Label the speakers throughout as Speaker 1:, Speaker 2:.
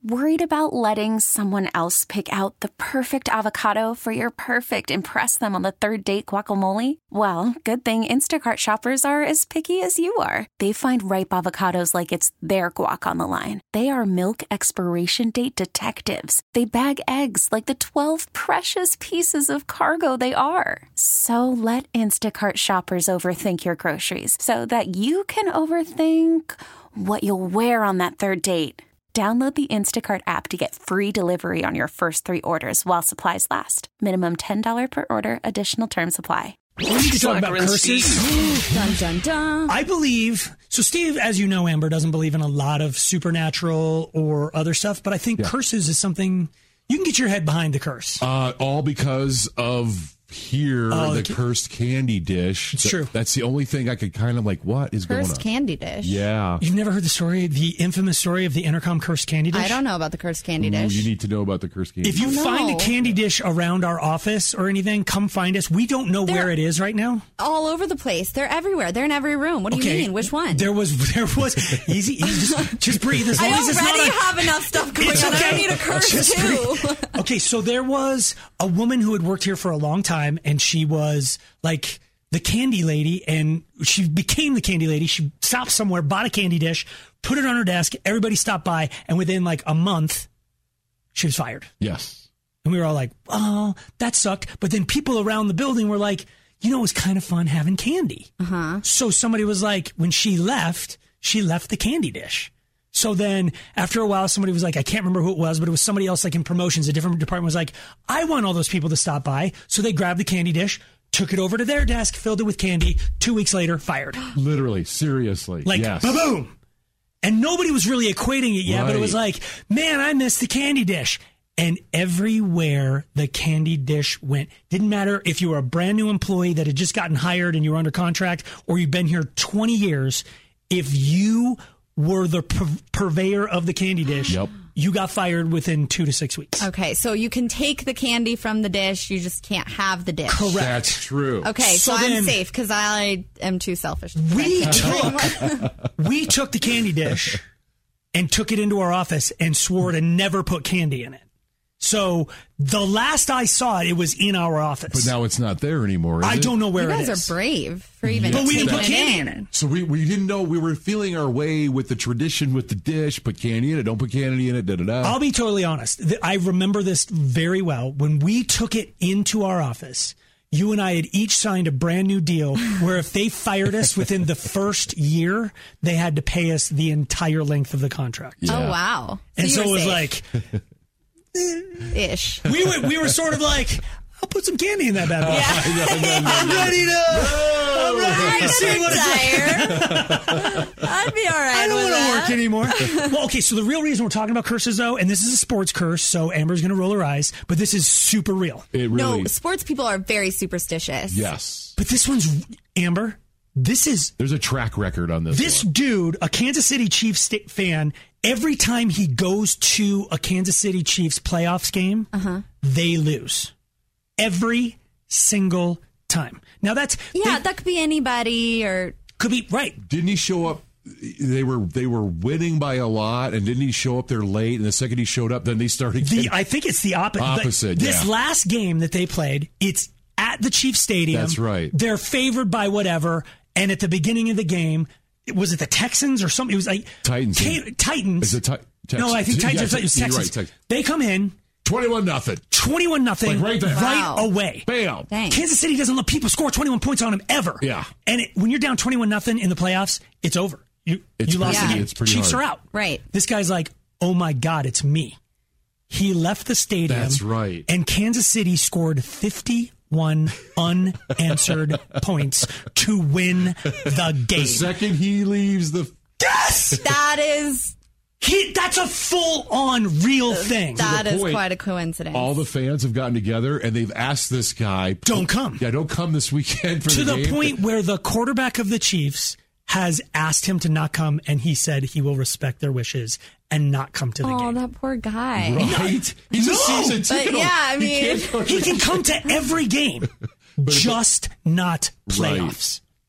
Speaker 1: Worried about letting someone else pick out the perfect avocado for your perfect impress them on the third date guacamole? Well, good thing Instacart shoppers are as picky as you are. They find ripe avocados like it's their guac on the line. They are milk expiration date detectives. They bag eggs like the 12 precious pieces of cargo they are. So let Instacart shoppers overthink your groceries so that you can overthink what you'll wear on that third date. Download the Instacart app to get free delivery on your first 3 orders while supplies last. Minimum $10 per order. Additional terms apply.
Speaker 2: We need to talk about curses.
Speaker 3: Dun, dun, dun.
Speaker 2: I believe, so Steve, as you know, Amber doesn't believe in a lot of supernatural or other stuff, but I think curses is something, you can get your head behind the curse.
Speaker 4: All because of the cursed candy dish.
Speaker 2: It's true.
Speaker 4: That's the only thing I could kind of like, what is going on?
Speaker 3: Cursed candy dish.
Speaker 4: Yeah.
Speaker 2: You've never heard the story, the infamous story of the Intercom cursed candy dish?
Speaker 3: I don't know about the cursed candy dish.
Speaker 4: You need to know about the cursed candy
Speaker 2: dish. If you find a candy dish around our office or anything, come find us. We don't know where it is right now.
Speaker 3: All over the place. They're everywhere. They're in every room. What do you mean? Which one?
Speaker 2: There was easy. Just breathe. As long as it's not
Speaker 3: have enough stuff going on. I don't need a curse too.
Speaker 2: Okay, so there was a woman who had worked here for a long time, and she was like the candy lady, and she became the candy lady. She stopped somewhere, bought a candy dish, put it on her desk. Everybody stopped by, and within like a month, she was fired.
Speaker 4: Yes.
Speaker 2: And we were all like, oh, that sucked. But then people around the building were like, you know, it was kind of fun having candy. So somebody was like, when she left the candy dish. So then after a while, somebody was like, I can't remember who it was, but it was somebody else like in promotions, a different department was like, I want all those people to stop by. So they grabbed the candy dish, took it over to their desk, filled it with candy. 2 weeks later, fired.
Speaker 4: Literally, seriously.
Speaker 2: Like, boom. And nobody was really equating it yet, but it was like, man, I missed the candy dish. And everywhere the candy dish went, didn't matter if you were a brand new employee that had just gotten hired and you were under contract, or you've been here 20 years, if you were the purveyor of the candy dish, you got fired within 2 to 6 weeks.
Speaker 3: Okay, so you can take the candy from the dish, you just can't have the dish.
Speaker 2: Correct.
Speaker 4: That's true.
Speaker 3: Okay, so I'm safe because I am too selfish.
Speaker 2: We took the candy dish and took it into our office and swore to never put candy in it. So the last I saw it, it was in our office.
Speaker 4: But now it's not there anymore,
Speaker 2: I don't know where it is.
Speaker 3: You guys are brave for even
Speaker 2: But we
Speaker 3: taking
Speaker 2: didn't put candy
Speaker 3: in.
Speaker 2: in it.
Speaker 4: So we didn't know. We were feeling our way with the tradition with the dish. Put candy in it. Don't put candy in it. Da-da-da.
Speaker 2: I'll be totally honest. I remember this very well. When we took it into our office, you and I had each signed a brand new deal where if they fired us within the first year, they had to pay us the entire length of the contract.
Speaker 3: Yeah. Oh, wow.
Speaker 2: And so it was
Speaker 3: safe.
Speaker 2: like...
Speaker 3: Ish.
Speaker 2: We were sort of like, I'll put some candy in that bad boy. I'm ready to.
Speaker 3: I'd be all right.
Speaker 2: I don't
Speaker 3: want
Speaker 2: to work anymore. Well, okay, so the real reason we're talking about curses, though, and this is a sports curse, so Amber's going to roll her eyes, but this is super real.
Speaker 4: It really.
Speaker 3: No, sports people are very superstitious.
Speaker 4: Yes.
Speaker 2: But this one's, Amber, there's
Speaker 4: a track record on this.
Speaker 2: This dude, a Kansas City Chiefs fan, every time he goes to a Kansas City Chiefs playoffs game, they lose. Every single time. Now that
Speaker 3: could be anybody or
Speaker 2: could be right.
Speaker 4: Didn't he show up? They were winning by a lot, and didn't he show up there late? And the second he showed up, then they started.
Speaker 2: I think it's the opposite. This last game that they played, it's at the Chiefs Stadium.
Speaker 4: That's right.
Speaker 2: They're favored by whatever, and at the beginning of the game, was it the Texans or something? It was like
Speaker 4: Titans.
Speaker 2: Titans.
Speaker 4: Is it
Speaker 2: No, I think Titans. It was Texans.
Speaker 4: Right,
Speaker 2: they come in.
Speaker 4: 21-0.
Speaker 2: 21-0.
Speaker 4: Like right there.
Speaker 2: Right away.
Speaker 4: Bam.
Speaker 3: Dang.
Speaker 2: Kansas City doesn't let people score 21 points on them ever.
Speaker 4: Yeah.
Speaker 2: And when you're down 21-0 in the playoffs, it's over. You lost the game.
Speaker 4: It's pretty
Speaker 2: Chiefs
Speaker 4: hard.
Speaker 2: are out.
Speaker 3: Right.
Speaker 2: This guy's like, oh my God, it's me. He left the stadium.
Speaker 4: That's right.
Speaker 2: And Kansas City scored 51 unanswered points to win the game.
Speaker 4: The second he leaves
Speaker 2: Yes!
Speaker 3: That is...
Speaker 2: That's a full-on real thing.
Speaker 3: That is quite a coincidence.
Speaker 4: All the fans have gotten together and they've asked this guy,
Speaker 2: don't come.
Speaker 4: Yeah, don't come this weekend for
Speaker 2: to
Speaker 4: the game.
Speaker 2: To the point where the quarterback of the Chiefs has asked him to not come, and he said he will respect their wishes and not come to the game.
Speaker 3: Oh, that poor guy.
Speaker 4: Right? He's a season ticket.
Speaker 3: But yeah, I mean...
Speaker 2: He can come to every game, just not playoffs.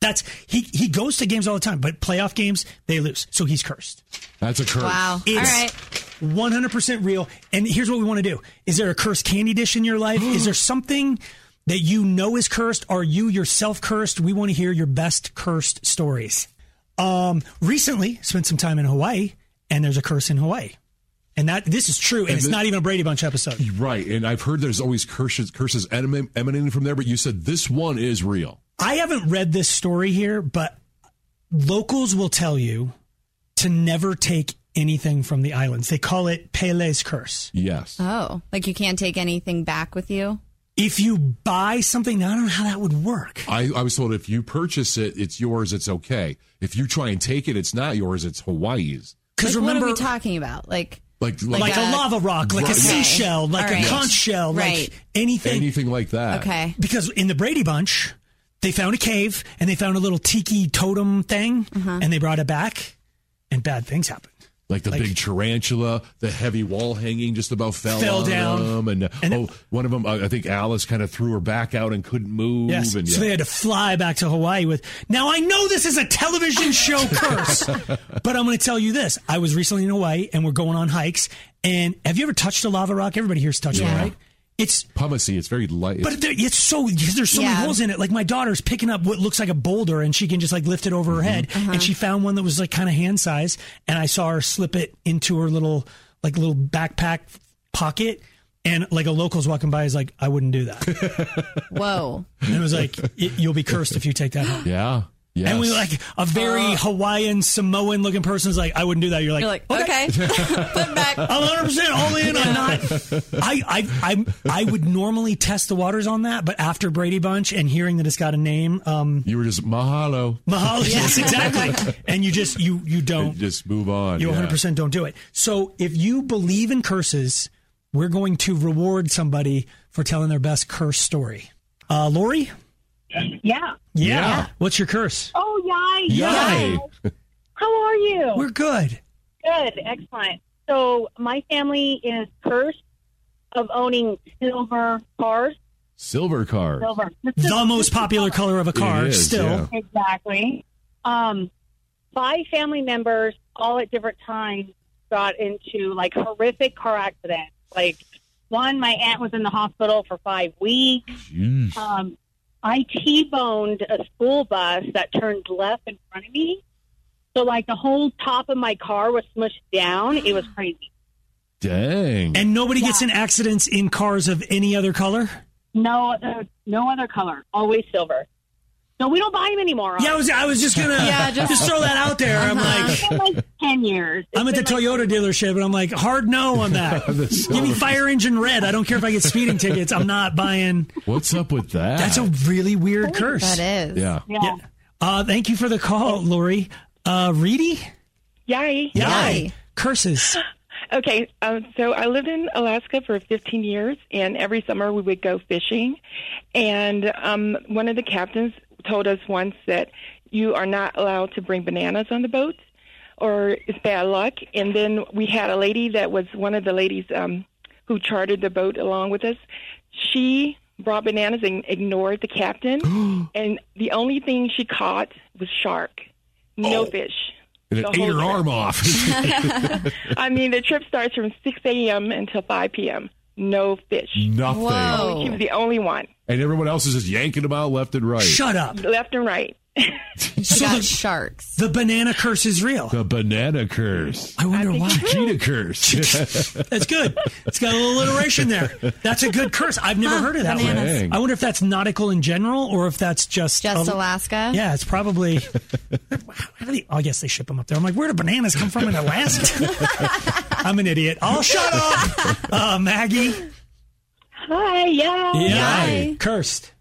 Speaker 2: He goes to games all the time, but playoff games, they lose. So he's cursed.
Speaker 4: That's a curse.
Speaker 3: Wow.
Speaker 2: It's
Speaker 3: All right.
Speaker 2: 100% real. And here's what we want to do. Is there a cursed candy dish in your life? Is there something that you know is cursed? Are you yourself cursed? We want to hear your best cursed stories. Recently, spent some time in Hawaii, and there's a curse in Hawaii. And this is true, and it's not even a Brady Bunch episode.
Speaker 4: Right, and I've heard there's always curses emanating from there, but you said this one is real.
Speaker 2: I haven't read this story here, but locals will tell you to never take anything from the islands. They call it Pele's curse.
Speaker 4: Yes.
Speaker 3: Oh, like you can't take anything back with you?
Speaker 2: If you buy something, now I don't know how that would work.
Speaker 4: I was told if you purchase it, it's yours, it's okay. If you try and take it, it's not yours, it's Hawaii's.
Speaker 2: Because
Speaker 3: Like,
Speaker 2: remember,
Speaker 3: what are we talking about? Like
Speaker 2: like a lava rock, like a seashell, like
Speaker 3: All right.
Speaker 2: a conch shell,
Speaker 3: Right.
Speaker 2: like anything
Speaker 4: like that.
Speaker 3: Okay.
Speaker 2: Because in the Brady Bunch, they found a cave and they found a little tiki totem thing, and they brought it back, and bad things happened.
Speaker 4: Like the big tarantula, the heavy wall hanging just about fell on
Speaker 2: down.
Speaker 4: them. And one of them, I think Alice kind of threw her back out and couldn't move.
Speaker 2: Yes.
Speaker 4: And,
Speaker 2: So they had to fly back to Hawaii with. Now, I know this is a television show curse, but I'm going to tell you this. I was recently in Hawaii and we're going on hikes. And have you ever touched a lava rock? Everybody here's touched it, right? It's
Speaker 4: pumicy. It's very light.
Speaker 2: But there's so many holes in it. Like my daughter's picking up what looks like a boulder and she can just like lift it over her head. And she found one that was like kind of hand size. And I saw her slip it into her little backpack pocket. And like a local's walking by is like, I wouldn't do that.
Speaker 3: Whoa.
Speaker 2: And it was like, you'll be cursed if you take that home.
Speaker 4: Yeah. Yes.
Speaker 2: And we like a very Hawaiian Samoan looking person is like, I wouldn't do that. You're like,
Speaker 3: okay. Put it back.
Speaker 2: I'm 100% all in. I'm not. I would normally test the waters on that, but after Brady Bunch and hearing that it's got a name,
Speaker 4: you were just mahalo.
Speaker 2: Mahalo, yes, exactly. And you just you don't
Speaker 4: just move on.
Speaker 2: You 100% don't do it. So if you believe in curses, we're going to reward somebody for telling their best curse story. Lori? Yeah. What's your curse?
Speaker 5: Oh, yay.
Speaker 4: Yay.
Speaker 5: How are you?
Speaker 2: We're good.
Speaker 5: Good. Excellent. So my family is cursed of owning silver cars.
Speaker 4: Silver cars.
Speaker 5: Silver.
Speaker 2: The most popular color of a car,
Speaker 4: It is,
Speaker 2: still.
Speaker 4: yeah.
Speaker 5: Exactly. 5 family members, all at different times, got into like horrific car accidents. Like one, my aunt was in the hospital for 5 weeks. I T-boned a school bus that turned left in front of me. So, like, the whole top of my car was smushed down. It was crazy.
Speaker 4: Dang.
Speaker 2: And nobody gets in accidents in cars of any other color?
Speaker 5: No other color. Always silver. So we don't buy them anymore.
Speaker 2: Yeah, I was just going to just throw that out there. I'm
Speaker 5: It's been like 10 years.
Speaker 2: I'm at the Toyota dealership, and I'm like, hard no on that. Give me fire engine red. I don't care if I get speeding tickets. I'm not buying.
Speaker 4: What's up with that?
Speaker 2: That's a really weird curse.
Speaker 3: That is.
Speaker 4: Yeah.
Speaker 2: Thank you for the call, Lori. Reedy?
Speaker 6: Yay.
Speaker 2: Curses.
Speaker 6: Okay, so I lived in Alaska for 15 years, and every summer we would go fishing. And one of the captains told us once that you are not allowed to bring bananas on the boat, or it's bad luck. And then we had a lady that was one of the ladies who chartered the boat along with us. She brought bananas and ignored the captain, and the only thing she caught was shark, no fish.
Speaker 4: And it ate her arm off.
Speaker 6: I mean, the trip starts from 6 a.m. until 5 p.m. No fish.
Speaker 4: Nothing.
Speaker 3: Whoa.
Speaker 6: She was the only one.
Speaker 4: And everyone else is just yanking them out left and right.
Speaker 2: Shut up.
Speaker 6: Left and right.
Speaker 2: So
Speaker 3: Got sharks.
Speaker 2: the banana curse is real.
Speaker 4: The banana curse.
Speaker 2: I wonder why.
Speaker 4: Chiquita curse.
Speaker 2: That's good. It's got a little alliteration there. That's a good curse. I've never heard of that one.
Speaker 3: bananas.
Speaker 4: Dang.
Speaker 2: I wonder if that's nautical in general or if that's just
Speaker 3: Alaska?
Speaker 2: Yeah, it's probably. I guess they ship them up there. I'm like, where do bananas come from in Alaska? I'm an idiot. I'll shut up. Maggie.
Speaker 5: Hi,
Speaker 2: Yeah. Cursed.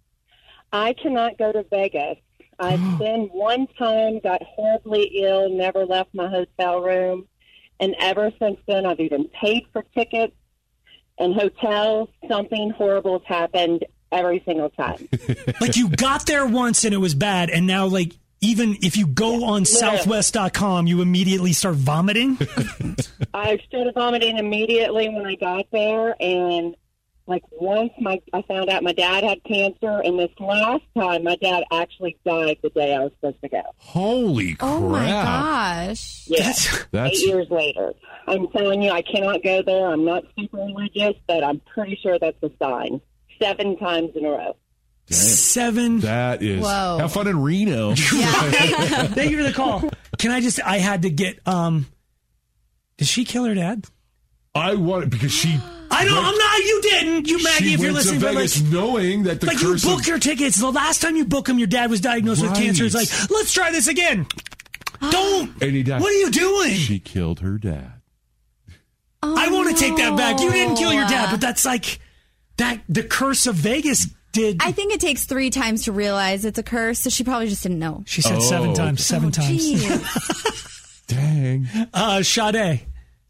Speaker 7: I cannot go to Vegas. I've been one time, got horribly ill, never left my hotel room. And ever since then, I've even paid for tickets and hotels. Something horrible has happened every single time.
Speaker 2: Like you got there once and it was bad, and now like even if you go on Southwest.com, you immediately start vomiting.
Speaker 7: I started vomiting immediately when I got there, and Like once I found out my dad had cancer, and this last time my dad actually died the day I was supposed to go.
Speaker 4: Holy crap.
Speaker 3: Oh my gosh.
Speaker 7: Yeah,
Speaker 4: That's
Speaker 7: 8 years later. I'm telling you, I cannot go there. I'm not super religious, but I'm pretty sure that's a sign. 7 times in a row.
Speaker 4: Dang.
Speaker 2: 7.
Speaker 4: That is.
Speaker 3: Whoa.
Speaker 4: Have fun in Reno.
Speaker 2: Thank you for the call. I had to get, did she kill her dad?
Speaker 4: I want because she.
Speaker 2: I'm not. You didn't. You, Maggie, if you're listening,
Speaker 4: to
Speaker 2: but
Speaker 4: Vegas knowing that the
Speaker 2: like
Speaker 4: curse
Speaker 2: you book your tickets. The last time you book them, your dad was diagnosed with cancer. It's like, let's try this again. Don't.
Speaker 4: And he died.
Speaker 2: What are you doing?
Speaker 4: She killed her dad.
Speaker 2: I want to take that back. You didn't kill your dad, but that's like that. The curse of Vegas did.
Speaker 3: I think it takes 3 times to realize it's a curse, so she probably just didn't know.
Speaker 2: She said 7 times. 7 times.
Speaker 4: Dang.
Speaker 2: Sade.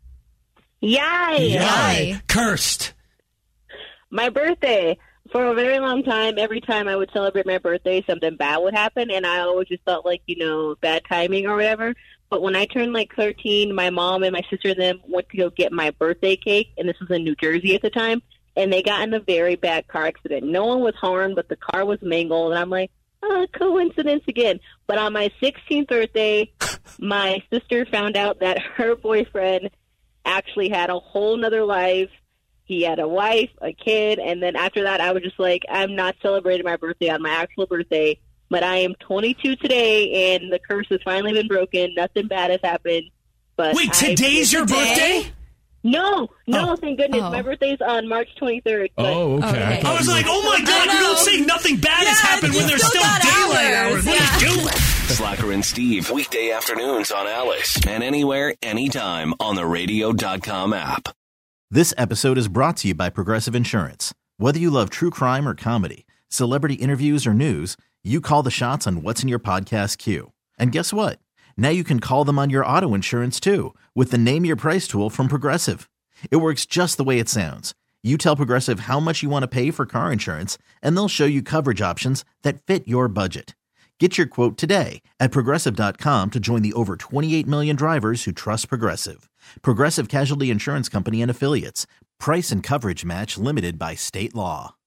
Speaker 5: Yay!
Speaker 2: Cursed.
Speaker 5: My birthday. For a very long time, every time I would celebrate my birthday, something bad would happen, and I always just felt like, bad timing or whatever. But when I turned like 13, my mom and my sister and them went to go get my birthday cake, and this was in New Jersey at the time, and they got in a very bad car accident. No one was harmed, but the car was mangled, and I'm like, coincidence again. But on my 16th birthday, my sister found out that her boyfriend actually had a whole nother life. He had a wife, a kid, and then after that, I was just like, I'm not celebrating my birthday on my actual birthday, but I am 22 today, and the curse has finally been broken. Nothing bad has happened. But
Speaker 2: wait, today's your birthday?
Speaker 5: No, thank goodness. My birthday's on March 23rd. But
Speaker 4: okay.
Speaker 2: I was like, oh my God, you don't say nothing bad has happened when there's still daylight hours. What are you doing?
Speaker 8: Slacker and Steve, weekday afternoons on Alice, and anywhere, anytime on the radio.com app.
Speaker 9: This episode is brought to you by Progressive Insurance. Whether you love true crime or comedy, celebrity interviews or news, you call the shots on what's in your podcast queue. And guess what? Now you can call them on your auto insurance too with the Name Your Price tool from Progressive. It works just the way it sounds. You tell Progressive how much you want to pay for car insurance, and they'll show you coverage options that fit your budget. Get your quote today at Progressive.com to join the over 28 million drivers who trust Progressive. Progressive Casualty Insurance Company and Affiliates. Price and coverage match limited by state law.